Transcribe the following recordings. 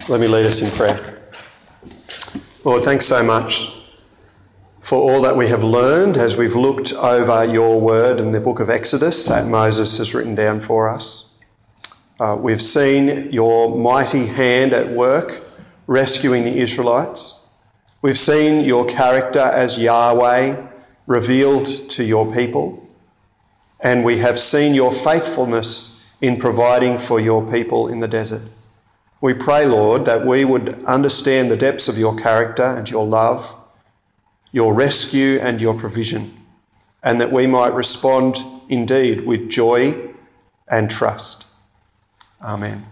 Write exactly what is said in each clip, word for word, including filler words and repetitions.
Let me lead us in prayer. Lord, thanks so much for all that we have learned as we've looked over your word in the book of Exodus that Moses has written down for us. Uh, we've seen your mighty hand at work rescuing the Israelites. We've seen your character as Yahweh revealed to your people. And we have seen your faithfulness in providing for your people in the desert. We pray, Lord, that we would understand the depths of your character and your love, your rescue and your provision, and that we might respond indeed with joy and trust. Amen.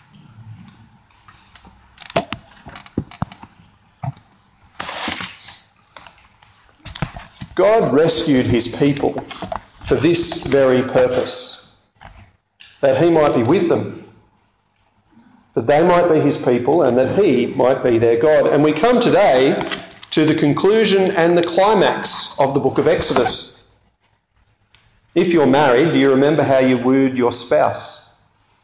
God rescued his people for this very purpose, that he might be with them, that they might be his people and that he might be their God. And we come today to the conclusion and the climax of the book of Exodus. If you're married, do you remember how you wooed your spouse?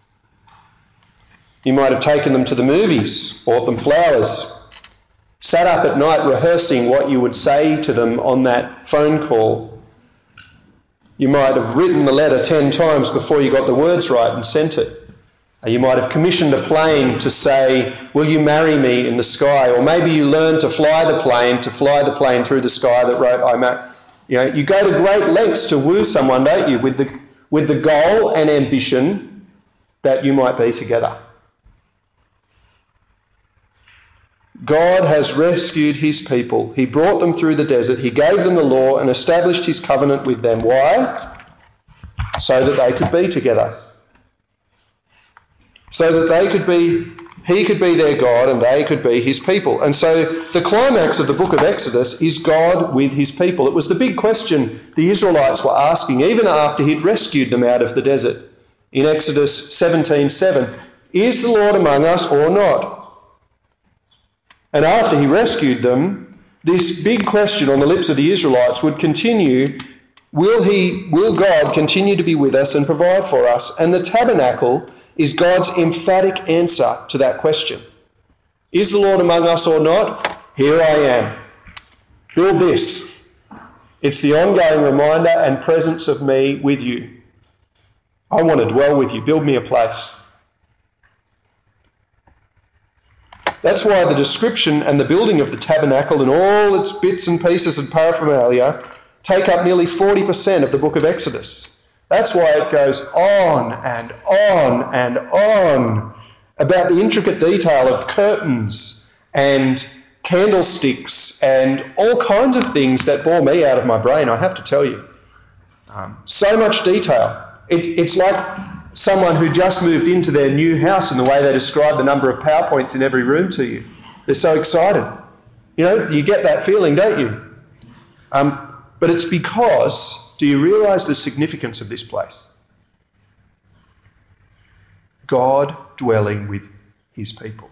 You might have taken them to the movies, bought them flowers, sat up at night rehearsing what you would say to them on that phone call. You might have written the letter ten times before you got the words right and sent it. You might have commissioned a plane to say, "Will you marry me in the sky?" Or maybe you learned to fly the plane, to fly the plane through the sky that wrote, "I marry." You know, you go to great lengths to woo someone, don't you, with the, with the goal and ambition that you might be together. God has rescued his people. He brought them through the desert. He gave them the law and established his covenant with them. Why? So that they could be together. So that they could be, he could be their God and they could be his people. And so the climax of the book of Exodus is God with his people. It was the big question the Israelites were asking even after he'd rescued them out of the desert. In Exodus seventeen seven, is the Lord among us or not? And after he rescued them, this big question on the lips of the Israelites would continue. Will he, will God continue to be with us and provide for us? And the tabernacle is God's emphatic answer to that question. Is the Lord among us or not? Here I am. Build this. It's the ongoing reminder and presence of me with you. I want to dwell with you. Build me a place. That's why the description and the building of the tabernacle and all its bits and pieces and paraphernalia take up nearly forty percent of the book of Exodus. That's why it goes on and on and on about the intricate detail of curtains and candlesticks and all kinds of things that bore me out of my brain, I have to tell you. Um, so much detail. It, it's like someone who just moved into their new house in the way they describe the number of PowerPoints in every room to you. They're so excited. You know, you get that feeling, don't you? Um, but it's because... Do you realise the significance of this place? God dwelling with his people.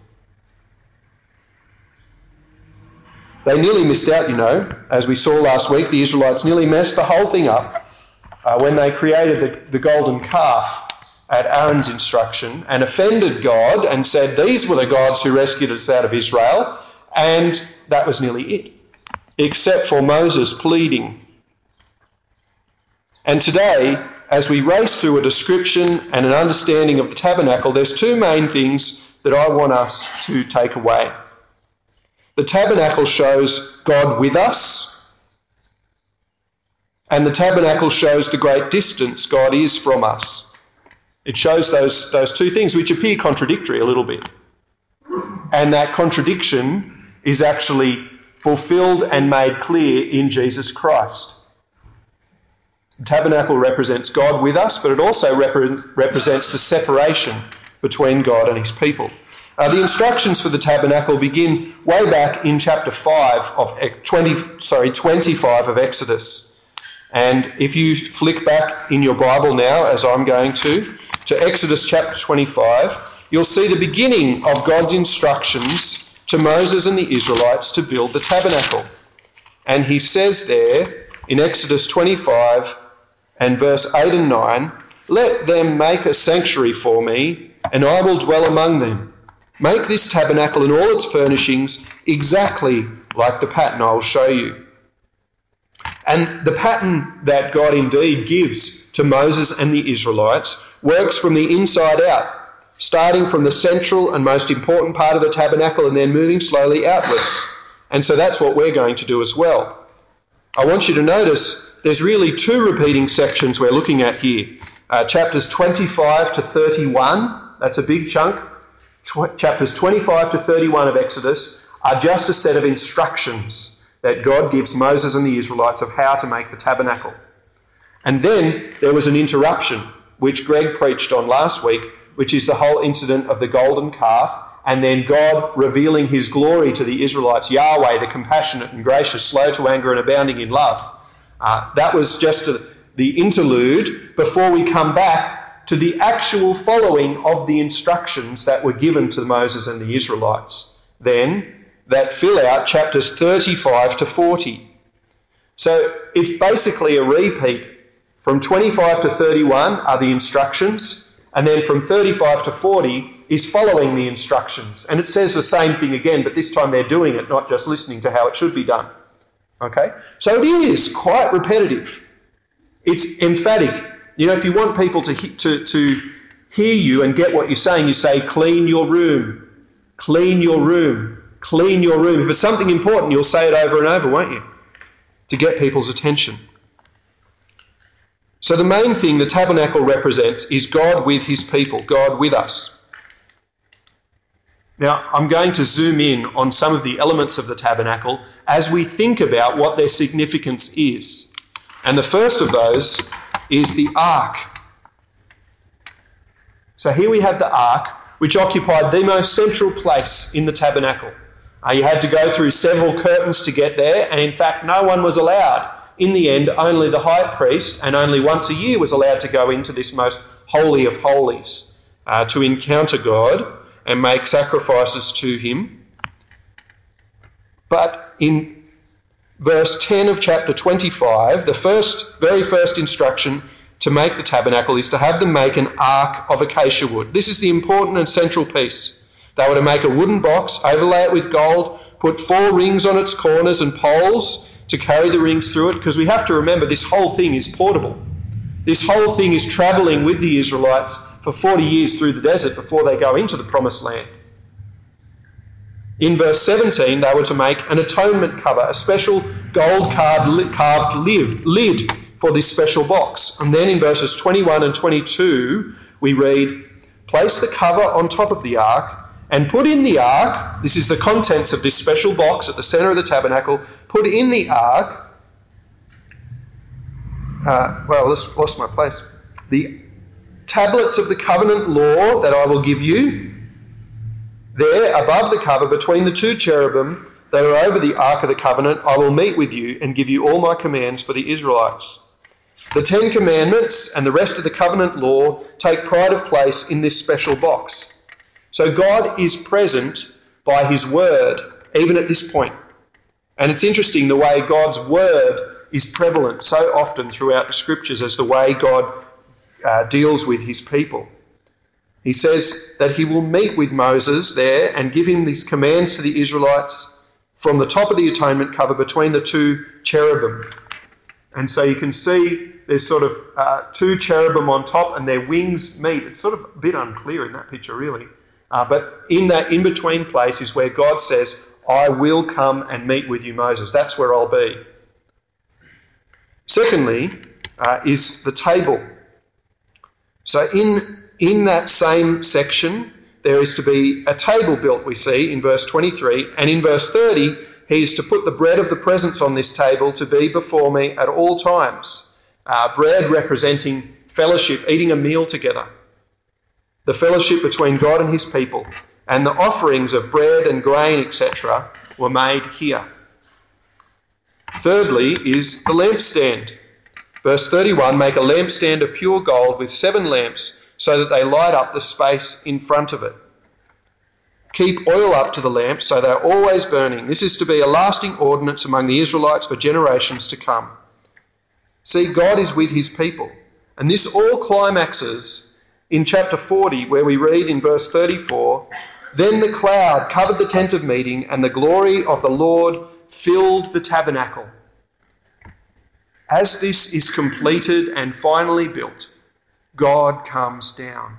They nearly missed out, you know. As we saw last week, the Israelites nearly messed the whole thing up uh, when they created the, the golden calf at Aaron's instruction and offended God and said these were the gods who rescued us out of Israel, and that was nearly it, except for Moses pleading. And today, as we race through a description and an understanding of the tabernacle, there's two main things that I want us to take away. The tabernacle shows God with us, and the tabernacle shows the great distance God is from us. It shows those, those two things which appear contradictory a little bit. And that contradiction is actually fulfilled and made clear in Jesus Christ. The tabernacle represents God with us, but it also repre- represents the separation between God and his people. Uh, the instructions for the tabernacle begin way back in chapter five of twenty, sorry, twenty-five of Exodus. And if you flick back in your Bible now, as I'm going to, to Exodus chapter twenty-five, you'll see the beginning of God's instructions to Moses and the Israelites to build the tabernacle. And he says there in Exodus twenty-five and verse eight and nine, "Let them make a sanctuary for me, and I will dwell among them. Make this tabernacle and all its furnishings exactly like the pattern I will show you. And the pattern that God indeed gives to Moses and the Israelites works from the inside out, starting from the central and most important part of the tabernacle and then moving slowly outwards. And so that's what we're going to do as well. I want you to notice there's really two repeating sections we're looking at here. Uh, chapters twenty-five to thirty-one, that's a big chunk. Tw- chapters twenty-five to thirty-one of Exodus are just a set of instructions that God gives Moses and the Israelites of how to make the tabernacle. And then there was an interruption, which Greg preached on last week, which is the whole incident of the golden calf, and then God revealing his glory to the Israelites, Yahweh, the compassionate and gracious, slow to anger and abounding in love. Uh, that was just a, the interlude before we come back to the actual following of the instructions that were given to Moses and the Israelites. Then, that fill out chapters thirty-five to forty. So it's basically a repeat. From twenty-five to thirty-one are the instructions, and then from thirty-five to forty is following the instructions. And it says the same thing again, but this time they're doing it, not just listening to how it should be done. Okay? So it is quite repetitive. It's emphatic. You know, if you want people to, to, to hear you and get what you're saying, you say, clean your room, clean your room, clean your room. If it's something important, you'll say it over and over, won't you? To get people's attention. So the main thing the tabernacle represents is God with his people, God with us. Now, I'm going to zoom in on some of the elements of the tabernacle as we think about what their significance is. And the first of those is the ark. So here we have the ark, which occupied the most central place in the tabernacle. Uh, you had to go through several curtains to get there, and in fact, no one was allowed. In the end, only the high priest, and only once a year, was allowed to go into this most holy of holies uh, to encounter God and make sacrifices to him. But in verse ten of chapter twenty-five, the first, very first instruction to make the tabernacle is to have them make an ark of acacia wood. This is the important and central piece. They were to make a wooden box, overlay it with gold, put four rings on its corners and poles to carry the rings through it, because we have to remember this whole thing is portable. This whole thing is travelling with the Israelites for forty years through the desert before they go into the promised land. In verse seventeen, they were to make an atonement cover, a special gold carved lid for this special box. And then in verses twenty-one and twenty-two, we read, place the cover on top of the ark and put in the ark, this is the contents of this special box at the centre of the tabernacle, put in the ark, uh, well, I lost my place, the tablets of the covenant law that I will give you. There, above the cover, between the two cherubim that are over the ark of the covenant, I will meet with you and give you all my commands for the Israelites. The Ten Commandments and the rest of the covenant law take pride of place in this special box. So God is present by his word, even at this point. And it's interesting the way God's word is prevalent so often throughout the scriptures as the way God uh, deals with his people. He says that he will meet with Moses there and give him these commands to the Israelites from the top of the atonement cover between the two cherubim. And so you can see there's sort of uh, two cherubim on top and their wings meet. It's sort of a bit unclear in that picture, really. Uh, but in that in-between place is where God says, I will come and meet with you, Moses. That's where I'll be. Secondly, uh, is the table. So in, in that same section, there is to be a table built, we see, in verse twenty-three. And in verse thirty, he is to put the bread of the presence on this table to be before me at all times. Uh, bread representing fellowship, eating a meal together. The fellowship between God and his people. And the offerings of bread and grain, et cetera, were made here. Thirdly is the lampstand. Verse thirty-one, make a lampstand of pure gold with seven lamps so that they light up the space in front of it. Keep oil up to the lamps so they're always burning. This is to be a lasting ordinance among the Israelites for generations to come. See, God is with his people. And this all climaxes in chapter forty, where we read in verse thirty-four, Then the cloud covered the tent of meeting, and the glory of the Lord filled the tabernacle. As this is completed and finally built, God comes down.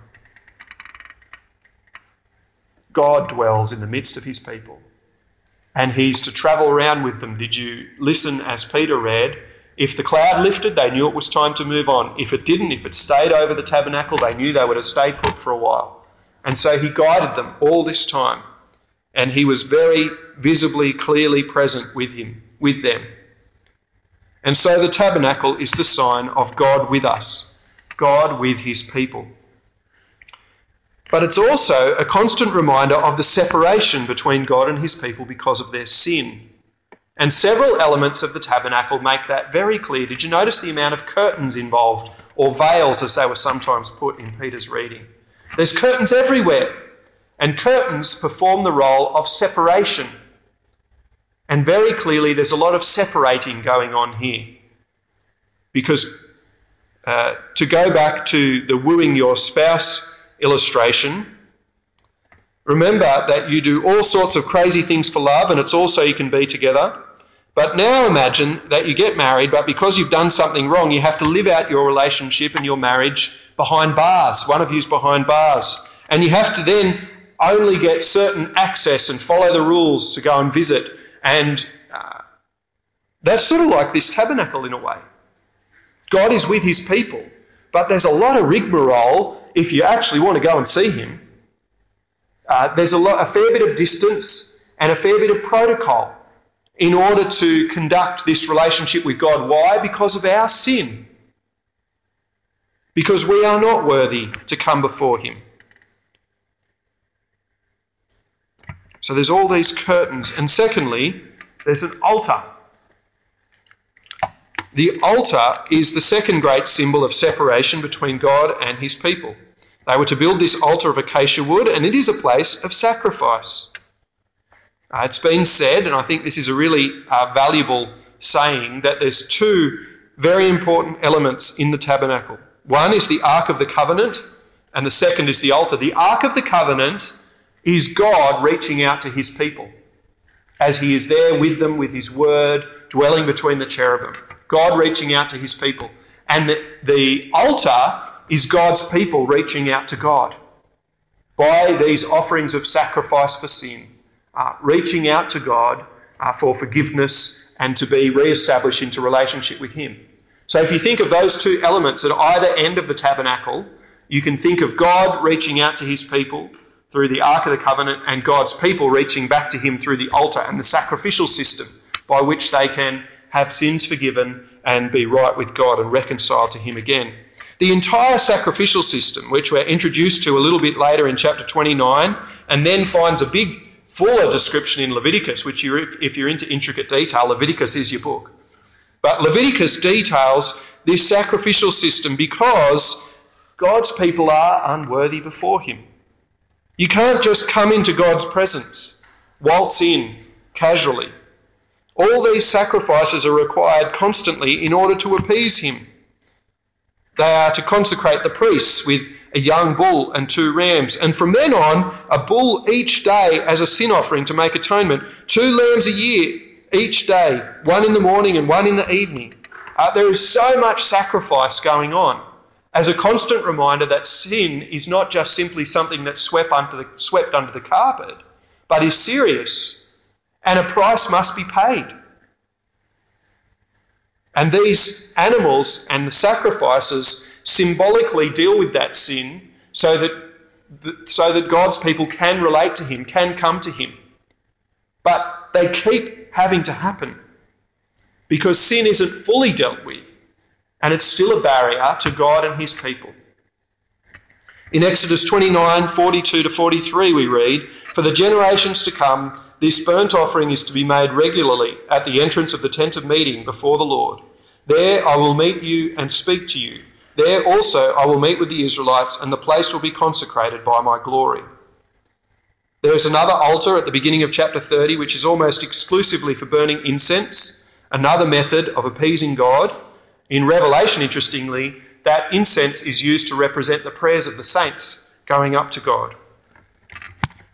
God dwells in the midst of his people, and he's to travel around with them. Did you listen as Peter read? If the cloud lifted, they knew it was time to move on. If it didn't, if it stayed over the tabernacle, they knew they would have stayed put for a while. And so he guided them all this time, and he was very visibly, clearly present with him, with them. And so the tabernacle is the sign of God with us, God with his people. But it's also a constant reminder of the separation between God and his people because of their sin. And several elements of the tabernacle make that very clear. Did you notice the amount of curtains involved, or veils as they were sometimes put in Peter's reading? There's curtains everywhere, and curtains perform the role of separation. And very clearly there's a lot of separating going on here. Because uh, to go back to the wooing your spouse illustration, remember that you do all sorts of crazy things for love, and it's also you can be together. But now imagine that you get married, but because you've done something wrong, you have to live out your relationship and your marriage behind bars. One of you's behind bars. And you have to then only get certain access and follow the rules to go and visit. And uh, that's sort of like this tabernacle in a way. God is with his people, but there's a lot of rigmarole if you actually want to go and see him. Uh, there's a, lot, a fair bit of distance and a fair bit of protocol in order to conduct this relationship with God. Why? Because of our sin. Because we are not worthy to come before him. So there's all these curtains. And secondly, there's an altar. The altar is the second great symbol of separation between God and his people. They were to build this altar of acacia wood, and it is a place of sacrifice. Uh, it's been said, and I think this is a really uh, valuable saying, that there's two very important elements in the tabernacle. One is the Ark of the Covenant, and the second is the altar. The Ark of the Covenant is God reaching out to his people as he is there with them with his word, dwelling between the cherubim. God reaching out to his people. And the, the altar is God's people reaching out to God by these offerings of sacrifice for sin, uh, reaching out to God uh, for forgiveness and to be re-established into relationship with him. So if you think of those two elements at either end of the tabernacle, you can think of God reaching out to his people through the Ark of the Covenant and God's people reaching back to him through the altar and the sacrificial system by which they can have sins forgiven and be right with God and reconciled to him again. The entire sacrificial system, which we're introduced to a little bit later in chapter twenty-nine, and then finds a big, fuller description in Leviticus, which you, if, if you're into intricate detail, Leviticus is your book. But Leviticus details this sacrificial system because God's people are unworthy before him. You can't just come into God's presence, waltz in casually. All these sacrifices are required constantly in order to appease him. They are to consecrate the priests with a young bull and two rams, and from then on, a bull each day as a sin offering to make atonement, two lambs a year each day, one in the morning and one in the evening. Uh, there is so much sacrifice going on as a constant reminder that sin is not just simply something that's swept under the, swept under the carpet, but is serious, and a price must be paid. And these animals and the sacrifices symbolically deal with that sin so that, so that God's people can relate to him, can come to him. But they keep having to happen because sin isn't fully dealt with, and it's still a barrier to God and his people. In Exodus twenty-nine, forty-two to forty-three we read, "For the generations to come, this burnt offering is to be made regularly at the entrance of the tent of meeting before the Lord. There I will meet you and speak to you. There also I will meet with the Israelites, and the place will be consecrated by my glory." There is another altar at the beginning of chapter thirty, which is almost exclusively for burning incense, another method of appeasing God. In Revelation, interestingly, that incense is used to represent the prayers of the saints going up to God.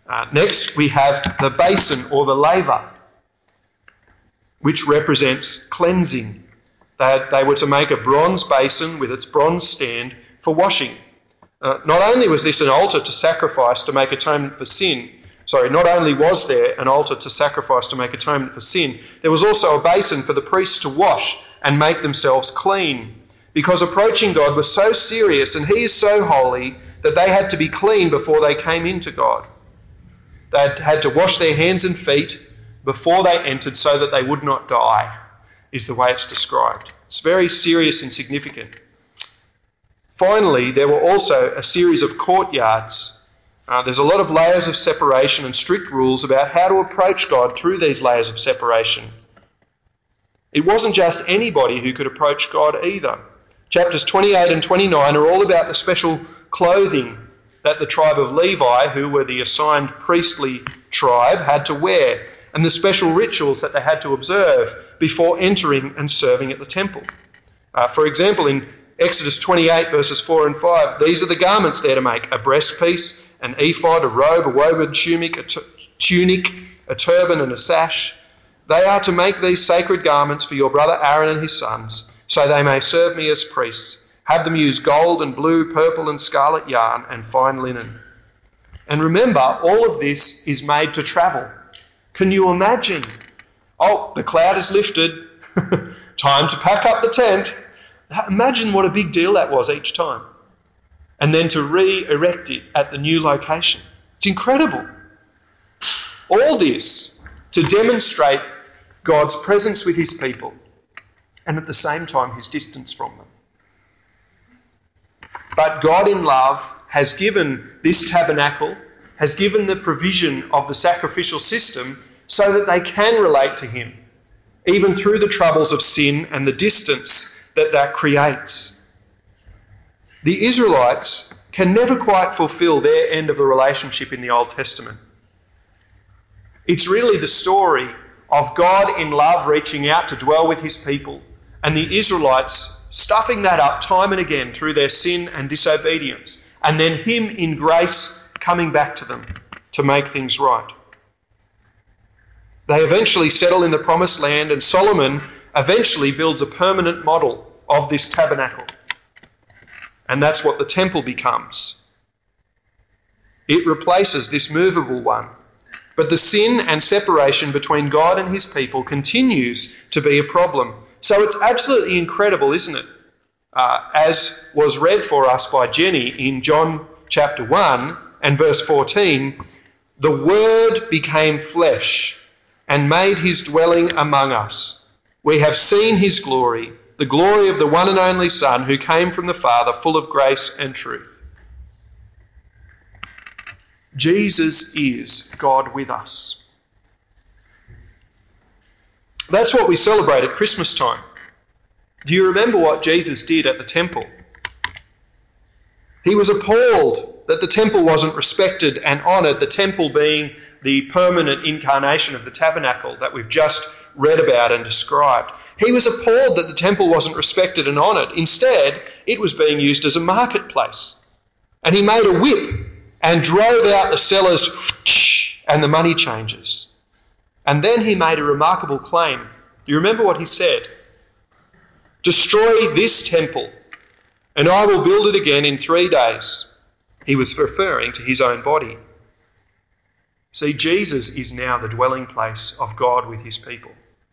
Uh, next, we have the basin or the laver, which represents cleansing. They, had, they were to make a bronze basin with its bronze stand for washing. Uh, not only was this an altar to sacrifice to make atonement for sin, sorry, not only was there an altar to sacrifice to make atonement for sin, there was also a basin for the priests to wash and make themselves clean, because approaching God was so serious and he is so holy that they had to be clean before they came into God. They had, had to wash their hands and feet before they entered so that they would not die, is the way it's described. It's very serious and significant. Finally, there were also a series of courtyards. Uh, there's a lot of layers of separation and strict rules about how to approach God through these layers of separation. It wasn't just anybody who could approach God either. Chapters twenty-eight and twenty-nine are all about the special clothing that the tribe of Levi, who were the assigned priestly tribe, had to wear, and the special rituals that they had to observe before entering and serving at the temple. Uh, for example, in Exodus twenty-eight, verses four and five, these are the garments they're to make: a breastpiece, an ephod, a robe, a woven tunic, a, t- tunic, a turban and a sash. They are to make these sacred garments for your brother Aaron and his sons, so they may serve me as priests. Have them use gold and blue, purple and scarlet yarn and fine linen. And remember, all of this is made to travel. Can you imagine? Oh, the cloud is lifted. Time to pack up the tent. Imagine what a big deal that was each time. And then to re-erect it at the new location. It's incredible. All this to demonstrate God's presence with his people and at the same time his distance from them. But God in love has given this tabernacle, has given the provision of the sacrificial system so that they can relate to him, even through the troubles of sin and the distance that that creates. The Israelites can never quite fulfill their end of the relationship in the Old Testament. It's really the story of God in love reaching out to dwell with his people, and the Israelites stuffing that up time and again through their sin and disobedience, and then him in grace coming back to them to make things right. They eventually settle in the promised land, and Solomon eventually builds a permanent model of this tabernacle. And that's what the temple becomes. It replaces this movable one. But the sin and separation between God and his people continues to be a problem. So it's absolutely incredible, isn't it? Uh, as was read for us by Jenny in John chapter one and verse fourteen, the Word became flesh and made his dwelling among us. We have seen his glory, the glory of the one and only Son who came from the Father, full of grace and truth. Jesus is God with us. That's what we celebrate at Christmas time. Do you remember what Jesus did at the temple? He was appalled that the temple wasn't respected and honoured, the temple being the permanent incarnation of the tabernacle that we've just read about and described. He was appalled that the temple wasn't respected and honoured. Instead, it was being used as a marketplace. And he made a whip and drove out the sellers and the money changers. And then he made a remarkable claim. Do you remember what he said? Destroy this temple, and I will build it again in three days. He was referring to his own body. See, Jesus is now the dwelling place of God with his people.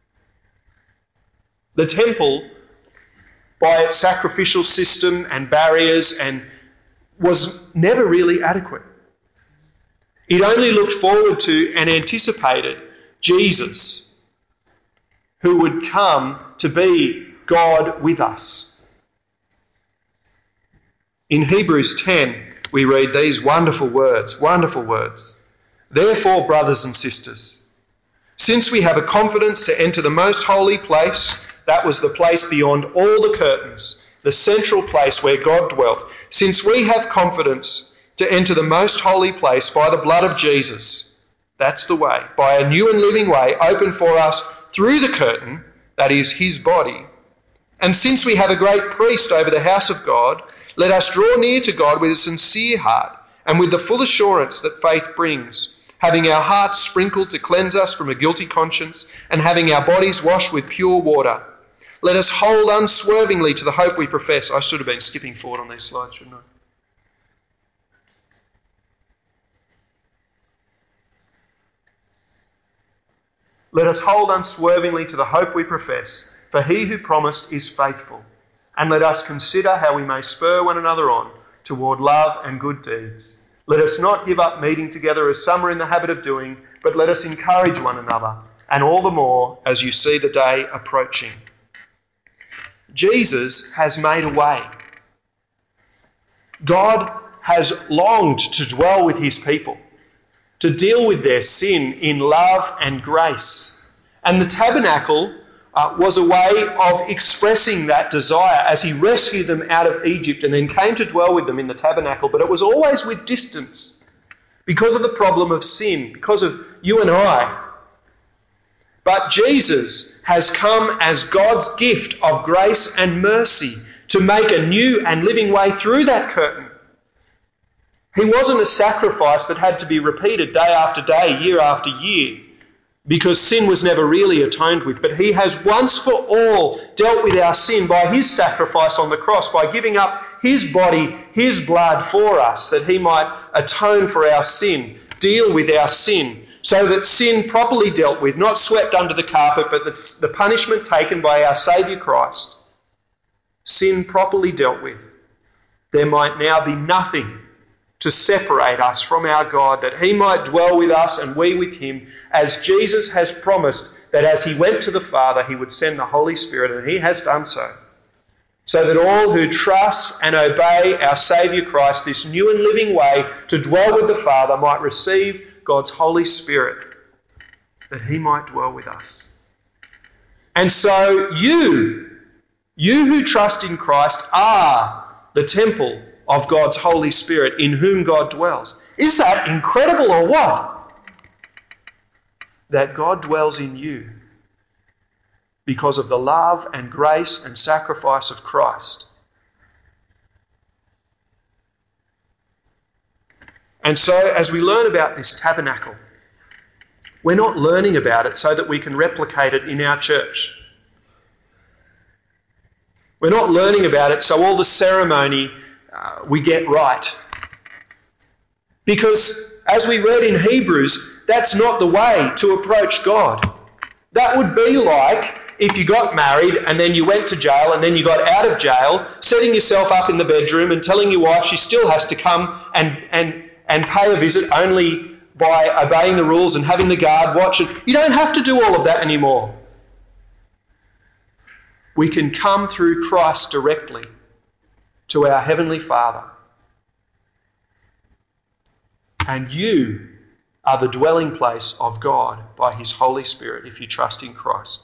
The temple, by its sacrificial system and barriers, and was never really adequate. It only looked forward to and anticipated Jesus, who would come to be God with us. In Hebrews ten, we read these wonderful words, wonderful words. Therefore, brothers and sisters, since we have a confidence to enter the most holy place, that was the place beyond all the curtains, the central place where God dwelt, since we have confidence to enter the most holy place by the blood of Jesus, that's the way, by a new and living way open for us through the curtain, that is his body. And since we have a great priest over the house of God, let us draw near to God with a sincere heart and with the full assurance that faith brings, having our hearts sprinkled to cleanse us from a guilty conscience, and having our bodies washed with pure water. Let us hold unswervingly to the hope we profess. I should have been skipping forward on these slides, shouldn't I? Let us hold unswervingly to the hope we profess, for he who promised is faithful. And let us consider how we may spur one another on toward love and good deeds. Let us not give up meeting together as some are in the habit of doing, but let us encourage one another, and all the more as you see the day approaching. Jesus has made a way. God has longed to dwell with his people, to deal with their sin in love and grace. And the tabernacle uh, was a way of expressing that desire as he rescued them out of Egypt and then came to dwell with them in the tabernacle. But it was always with distance because of the problem of sin, because of you and I. But Jesus has come as God's gift of grace and mercy to make a new and living way through that curtain. He wasn't a sacrifice that had to be repeated day after day, year after year, because sin was never really atoned with. But he has once for all dealt with our sin by his sacrifice on the cross, by giving up his body, his blood for us, that he might atone for our sin, deal with our sin, so that sin properly dealt with, not swept under the carpet, but the, the punishment taken by our Saviour Christ, sin properly dealt with, there might now be nothing to separate us from our God, that he might dwell with us and we with him, as Jesus has promised that as he went to the Father, he would send the Holy Spirit, and he has done so. So that all who trust and obey our Saviour Christ, this new and living way to dwell with the Father, might receive God's Holy Spirit, that he might dwell with us. And so you, you who trust in Christ, are the temple of God's Holy Spirit, in whom God dwells. Is that incredible or what? That God dwells in you because of the love and grace and sacrifice of Christ. And so as we learn about this tabernacle, we're not learning about it so that we can replicate it in our church. We're not learning about it so all the ceremony uh, we get right. Because as we read in Hebrews, that's not the way to approach God. That would be like if you got married and then you went to jail and then you got out of jail, setting yourself up in the bedroom and telling your wife she still has to come and, and, and pay a visit only by obeying the rules and having the guard watch it. You don't have to do all of that anymore. We can come through Christ directly to our Heavenly Father. And you are the dwelling place of God by his Holy Spirit if you trust in Christ.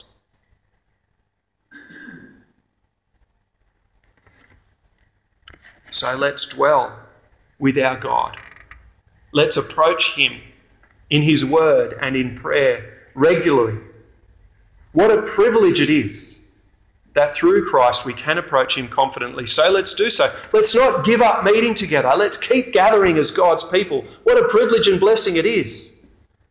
So let's dwell with our God. Let's approach him in his word and in prayer regularly. What a privilege it is that through Christ we can approach him confidently. So let's do so. Let's not give up meeting together. Let's keep gathering as God's people. What a privilege and blessing it is.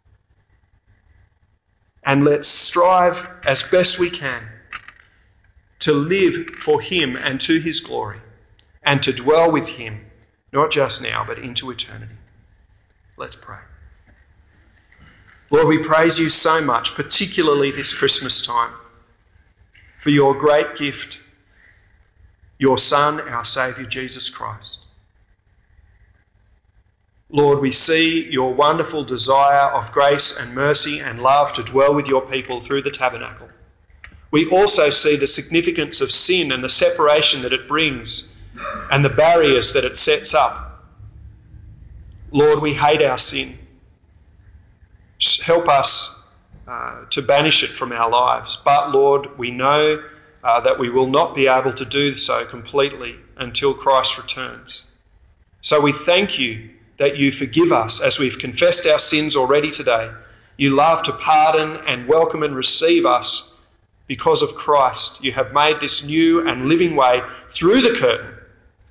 And let's strive as best we can to live for him and to his glory, and to dwell with him, not just now, but into eternity. Let's pray. Lord, we praise you so much, particularly this Christmas time, for your great gift, your Son, our Saviour, Jesus Christ. Lord, we see your wonderful desire of grace and mercy and love to dwell with your people through the tabernacle. We also see the significance of sin and the separation that it brings and the barriers that it sets up. Lord, we hate our sin. Help us uh, to banish it from our lives. But Lord, we know uh, that we will not be able to do so completely until Christ returns. So we thank you that you forgive us as we've confessed our sins already today. You love to pardon and welcome and receive us because of Christ. You have made this new and living way through the curtain.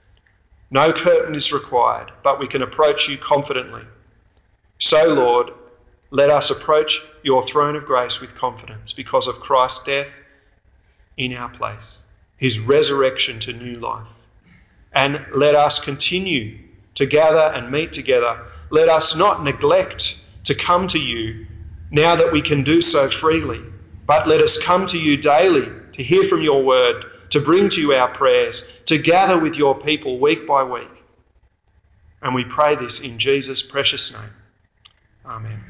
No curtain is required, but we can approach you confidently. So, Lord, let us approach your throne of grace with confidence because of Christ's death in our place, his resurrection to new life. And let us continue to gather and meet together. Let us not neglect to come to you now that we can do so freely, but let us come to you daily to hear from your word, to bring to you our prayers, to gather with your people week by week. And we pray this in Jesus' precious name. Amen.